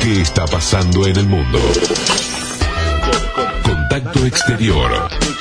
¿Qué está pasando en el mundo? Contacto Exterior.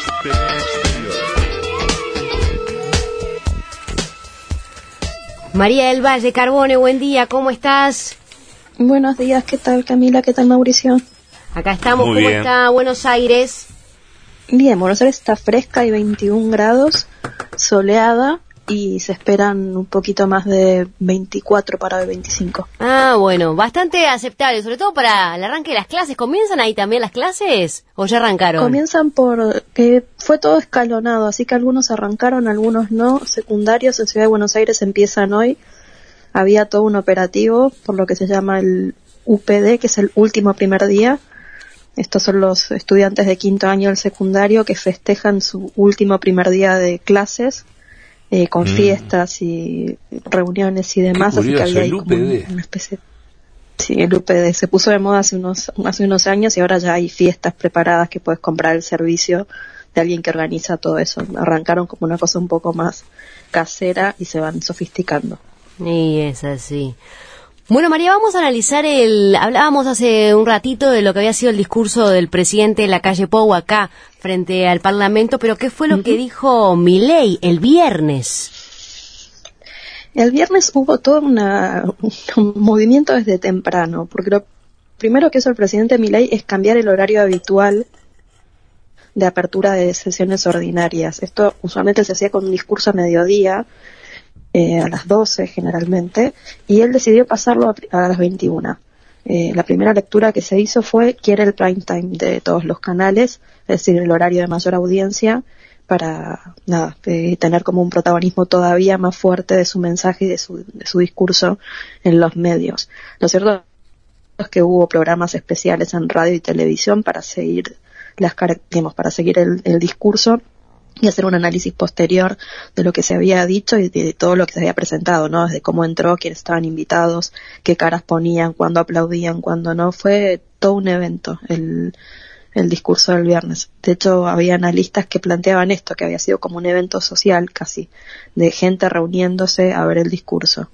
María del Valle Carbone, buen día, ¿cómo estás? Buenos días, ¿qué tal Camila? ¿Qué tal Mauricio? Acá estamos, Muy ¿cómo bien. está Buenos Aires? Bien, Buenos Aires está fresca, hay 21 grados, soleada y se esperan un poquito más de 24 para el 25. Ah, bueno, bastante aceptable, sobre todo para el arranque de las clases. ¿Comienzan ahí también las clases o ya arrancaron? Comienzan por que fue todo escalonado, así que algunos arrancaron, algunos no. Secundarios en Ciudad de Buenos Aires empiezan hoy. Había todo un operativo por lo que se llama el UPD, que es el último primer día. Estos son los estudiantes de quinto año del secundario que festejan su último primer día de clases, con fiestas y reuniones y demás. Qué curioso, así que había ahí el como UPD. una especie. Sí, el UPD se puso de moda hace unos años y ahora ya hay fiestas preparadas que puedes comprar el servicio de alguien que organiza todo eso. Arrancaron como una cosa un poco más casera y se van sofisticando. Y es así. Bueno, María, vamos a analizar hablábamos hace un ratito de lo que había sido el discurso del presidente en la calle Pou acá frente al Parlamento, pero ¿qué fue lo que dijo Milei el viernes? El viernes hubo todo un movimiento desde temprano, porque lo primero que hizo el presidente Milei es cambiar el horario habitual de apertura de sesiones ordinarias. Esto usualmente se hacía con un discurso a mediodía, a las 12 generalmente, y él decidió pasarlo a las 21. La primera lectura que se hizo quiere el prime time de todos los canales, es decir, el horario de mayor audiencia, para tener como un protagonismo todavía más fuerte de su mensaje y de su discurso en los medios. Lo cierto es que hubo programas especiales en radio y televisión para seguir para seguir el discurso y hacer un análisis posterior de lo que se había dicho y de todo lo que se había presentado, ¿no? Desde cómo entró, quiénes estaban invitados, qué caras ponían, cuándo aplaudían, cuándo no. Fue todo un evento el discurso del viernes. De hecho, había analistas que planteaban esto, que había sido como un evento social casi, de gente reuniéndose a ver el discurso.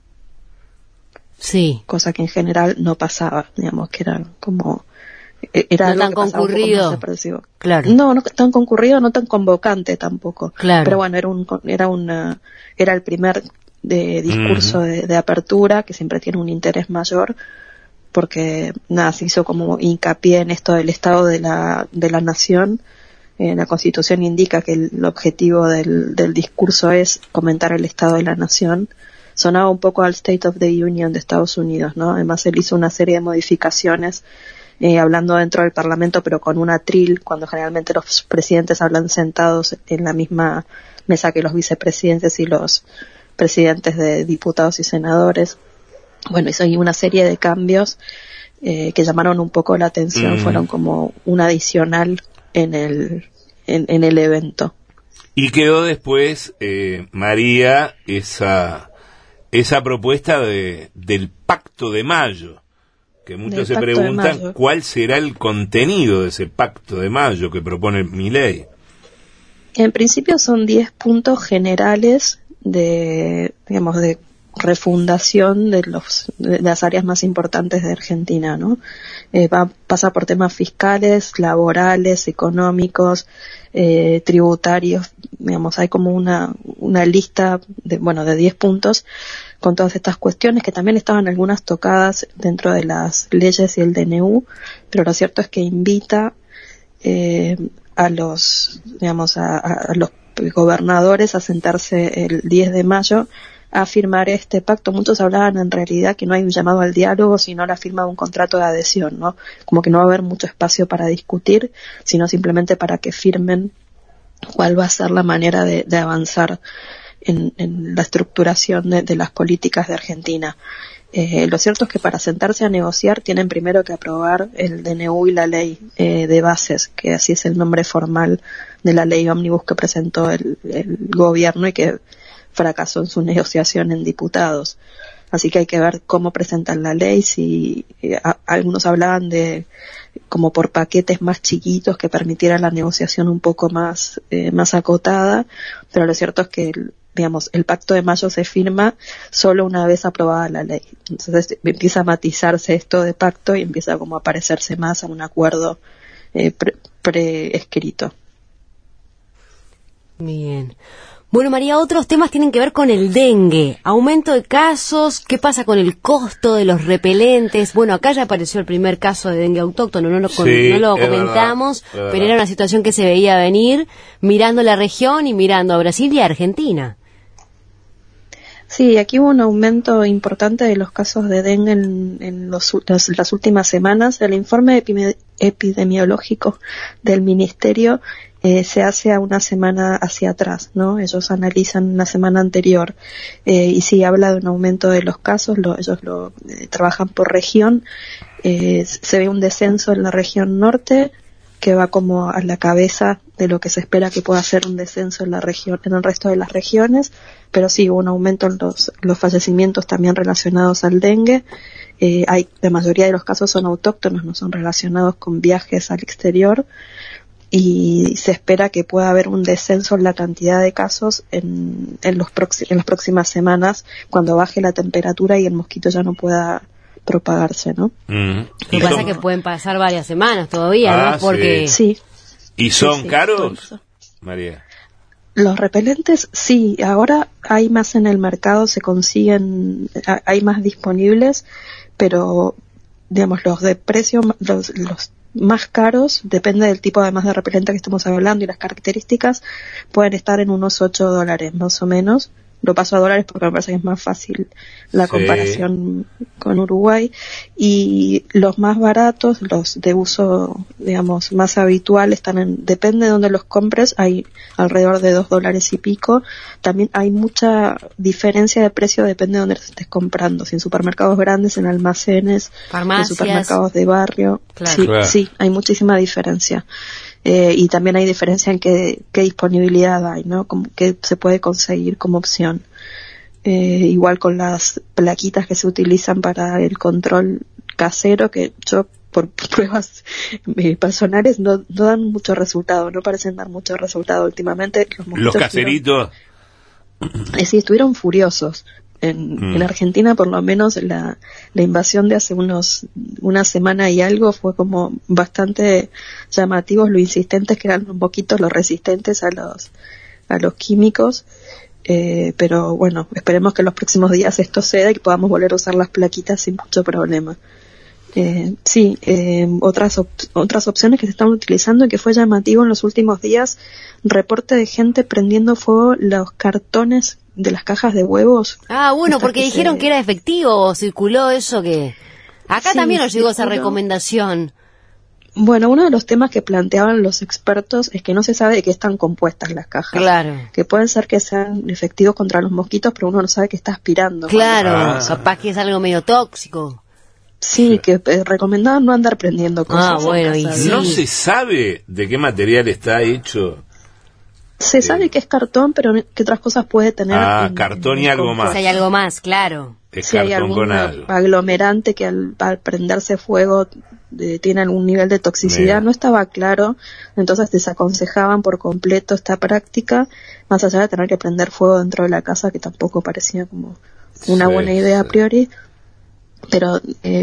Sí. Cosa que en general no pasaba, digamos, que era como... no tan concurrido. Claro. No tan concurrido, no tan convocante tampoco. Claro. Pero bueno, era el primer discurso de apertura, que siempre tiene un interés mayor, porque se hizo como hincapié en esto del estado de la nación. La Constitución indica que el objetivo del discurso es comentar el estado de la nación. Sonaba un poco al State of the Union de Estados Unidos, ¿no? Además él hizo una serie de modificaciones hablando dentro del Parlamento, pero con un atril, cuando generalmente los presidentes hablan sentados en la misma mesa que los vicepresidentes y los presidentes de diputados y senadores. Bueno, hizo ahí una serie de cambios que llamaron un poco la atención, fueron como un adicional en el evento. Y quedó después, María, esa propuesta del Pacto de Mayo, que muchos se preguntan cuál será el contenido de ese Pacto de Mayo que propone Milei. En principio son 10 puntos generales de refundación de las áreas más importantes de Argentina, ¿no? Pasa por temas fiscales, laborales, económicos, tributarios, hay como una lista de 10 puntos con todas estas cuestiones, que también estaban algunas tocadas dentro de las leyes y el DNU, pero lo cierto es que invita a los gobernadores a sentarse el 10 de mayo a firmar este pacto. Muchos hablaban en realidad que no hay un llamado al diálogo, sino la firma de un contrato de adhesión, ¿no? Como que no va a haber mucho espacio para discutir, sino simplemente para que firmen cuál va a ser la manera de avanzar en la estructuración de las políticas de Argentina. Lo cierto es que para sentarse a negociar tienen primero que aprobar el DNU y la ley de bases, que así es el nombre formal de la ley ómnibus que presentó el gobierno y que fracasó en su negociación en diputados. Así que hay que ver cómo presentan la ley, si algunos hablaban de como por paquetes más chiquitos que permitieran la negociación un poco más acotada, pero lo cierto es que digamos, el Pacto de Mayo se firma solo una vez aprobada la ley. Entonces empieza a matizarse esto de pacto y empieza como a parecerse más a un acuerdo preescrito. Bien. Bueno, María, otros temas tienen que ver con el dengue. Aumento de casos, ¿qué pasa con el costo de los repelentes? Bueno, acá ya apareció el primer caso de dengue autóctono, no lo comentamos, verdad. Pero era una situación que se veía venir, mirando la región y mirando a Brasil y a Argentina. Sí, aquí hubo un aumento importante de los casos de dengue en las últimas semanas. El informe epidemiológico del Ministerio se hace a una semana hacia atrás, ¿no? Ellos analizan la semana anterior y sí habla de un aumento de los casos. Ellos trabajan por región. Se ve un descenso en la región norte que va como a la cabeza de lo que se espera que pueda ser un descenso en la región, en el resto de las regiones, pero sí hubo un aumento en los fallecimientos también relacionados al dengue. La mayoría de los casos son autóctonos, no son relacionados con viajes al exterior, y se espera que pueda haber un descenso en la cantidad de casos en las próximas semanas, cuando baje la temperatura y el mosquito ya no pueda propagarse, ¿no? Lo que pasa es que pueden pasar varias semanas todavía, ¿no? Porque sí. ¿Y son caros, María? Los repelentes, sí, ahora hay más en el mercado, se consiguen, hay más disponibles, pero, digamos, los de precio, los más caros, depende del tipo además de repelente que estamos hablando y las características, pueden estar en unos $8 más o menos. Lo paso a dólares porque me parece que es más fácil la comparación con Uruguay. Y los más baratos, los de uso, digamos, más habitual, depende de dónde los compres, hay alrededor de $2 y pico. También hay mucha diferencia de precio, depende de dónde los estés comprando. Si en supermercados grandes, en almacenes, farmacias, en supermercados de barrio. Claro. Sí, Claro. Sí, hay muchísima diferencia. Y también hay diferencia en qué disponibilidad hay, ¿no? Como que se puede conseguir como opción. Igual con las plaquitas que se utilizan para el control casero, que yo por pruebas personales no dan mucho resultado, no parecen dar mucho resultado últimamente. Los caseritos. Sí, estuvieron furiosos. En Argentina, por lo menos, la invasión de hace una semana y algo fue como bastante llamativos lo insistentes que eran un poquito los resistentes a los químicos. Pero bueno, esperemos que en los próximos días esto ceda y podamos volver a usar las plaquitas sin mucho problema. Otras opciones que se están utilizando y que fue llamativo en los últimos días, reporte de gente prendiendo fuego los cartones de las cajas de huevos. Bueno, porque dijeron que era efectivo, circuló eso que... Acá sí, también nos llegó esa recomendación. Bueno, uno de los temas que planteaban los expertos es que no se sabe de qué están compuestas las cajas. Claro. Que pueden ser que sean efectivos contra los mosquitos, pero uno no sabe qué está aspirando. Claro, capaz que es algo medio tóxico. Sí, que recomendaban no andar prendiendo cosas. Bueno, y sí. ¿No se sabe de qué material está hecho? Se sabe que es cartón, pero que otras cosas puede tener. Cartón y algo más. Si hay algo más, claro. Es si hay algún aglomerante que al prenderse fuego tiene algún nivel de toxicidad, no estaba claro, entonces desaconsejaban por completo esta práctica, más allá de tener que prender fuego dentro de la casa, que tampoco parecía como una buena idea a priori, pero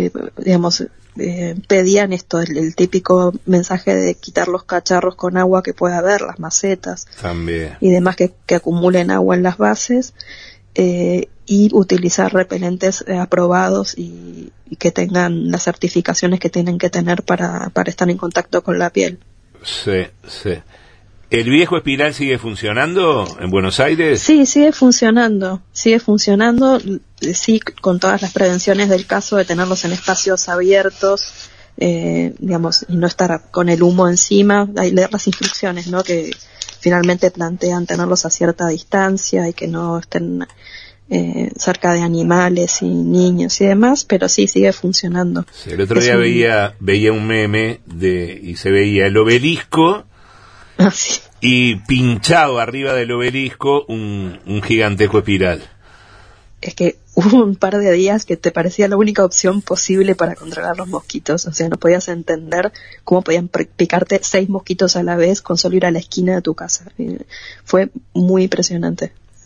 pedían esto, el típico mensaje de quitar los cacharros con agua que pueda haber, las macetas también, y demás que acumulen agua en las bases, y utilizar repelentes aprobados y que tengan las certificaciones que tienen que tener para estar en contacto con la piel. Sí. ¿El viejo espiral sigue funcionando en Buenos Aires? Sí, sigue funcionando, sí, con todas las prevenciones del caso de tenerlos en espacios abiertos, y no estar con el humo encima, leer las instrucciones, ¿no? Que finalmente plantean tenerlos a cierta distancia y que no estén cerca de animales y niños y demás, pero sí, sigue funcionando. Sí, el otro día veía un meme y se veía el obelisco y pinchado arriba del obelisco un gigantesco espiral. Es que hubo un par de días que te parecía la única opción posible para controlar los mosquitos, o sea, no podías entender cómo podían picarte 6 mosquitos a la vez con solo ir a la esquina de tu casa. Fue muy impresionante.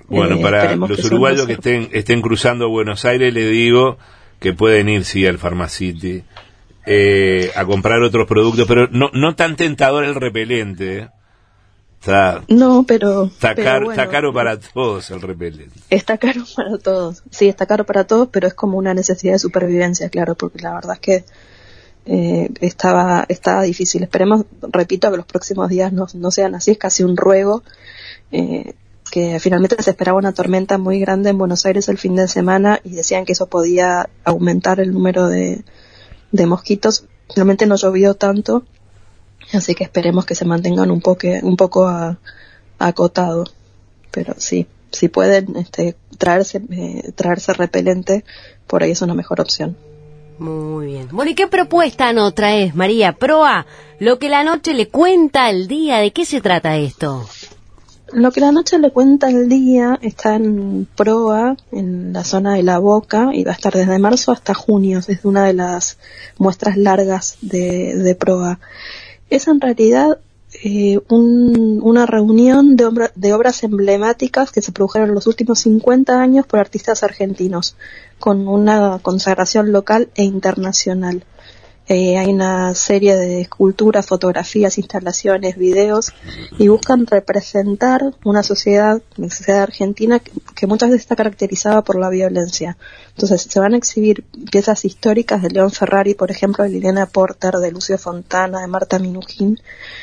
Bueno, para los uruguayos que estén cruzando Buenos Aires, les digo que pueden ir, sí, al Pharmacity a comprar otros productos, pero no tan tentador el repelente, Está caro para todos el repelente. Está caro para todos, sí, está caro para todos, pero es como una necesidad de supervivencia, claro, porque la verdad es que estaba difícil. Esperemos, repito, que los próximos días no sean así, es casi un ruego, que finalmente se esperaba una tormenta muy grande en Buenos Aires el fin de semana y decían que eso podía aumentar el número de mosquitos. Finalmente no llovió tanto, así que esperemos que se mantengan un poco acotado. Pero sí, si pueden traerse repelente, por ahí es una mejor opción. Muy bien. Bueno, ¿y qué propuesta nos traes, María? Proa, lo que la noche le cuenta al día, ¿de qué se trata esto? Lo que la noche le cuenta al día está en Proa, en la zona de La Boca, y va a estar desde marzo hasta junio. Es una de las muestras largas de Proa. Es en realidad una reunión de obras emblemáticas que se produjeron en los últimos 50 años por artistas argentinos, con una consagración local e internacional. Hay una serie de esculturas, fotografías, instalaciones, videos, y buscan representar una sociedad argentina que muchas veces está caracterizada por la violencia. Entonces se van a exhibir piezas históricas de León Ferrari, por ejemplo, de Liliana Porter, de Lucio Fontana, de Marta Minujín,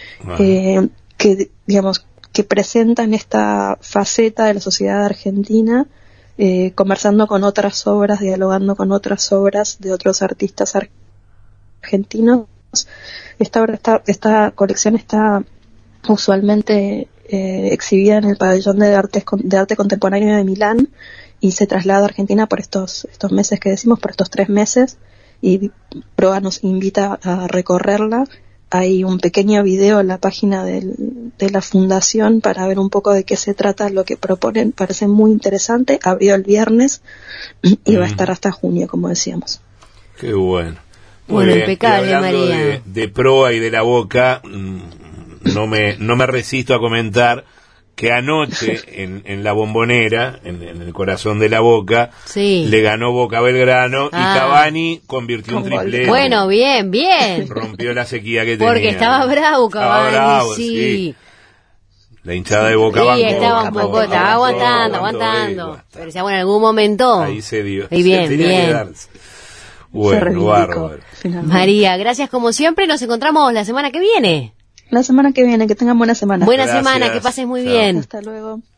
que presentan esta faceta de la sociedad argentina, conversando con otras obras, dialogando con otras obras de otros artistas argentinos. Esta colección está usualmente exhibida en el pabellón de arte contemporáneo de Milán y se traslada a Argentina por estos meses que decimos, por estos 3 meses, y Proa nos invita a recorrerla. Hay un pequeño video en la página de la fundación para ver un poco de qué se trata lo que proponen. Parece muy interesante. Abrió el viernes y va a estar hasta junio, como decíamos. Qué bueno. Bueno, impecable, María. De Proa y de La Boca, no me resisto a comentar que anoche en la Bombonera, en el corazón de La Boca, sí, le ganó Boca a Belgrano y Cavani convirtió un triplete. Bueno, bien. Rompió la sequía que tenía. Porque estaba bravo Cavani, bravo, sí. La hinchada de Boca bancó. Sí, estaba aguantando. Pero decía, bueno, en algún momento. Ahí se dio. Y bien. Bueno, bárbaro. María, gracias como siempre. Nos encontramos la semana que viene. La semana que viene, que tengan buena semana. Buena semana, que pases muy bien. Hasta luego.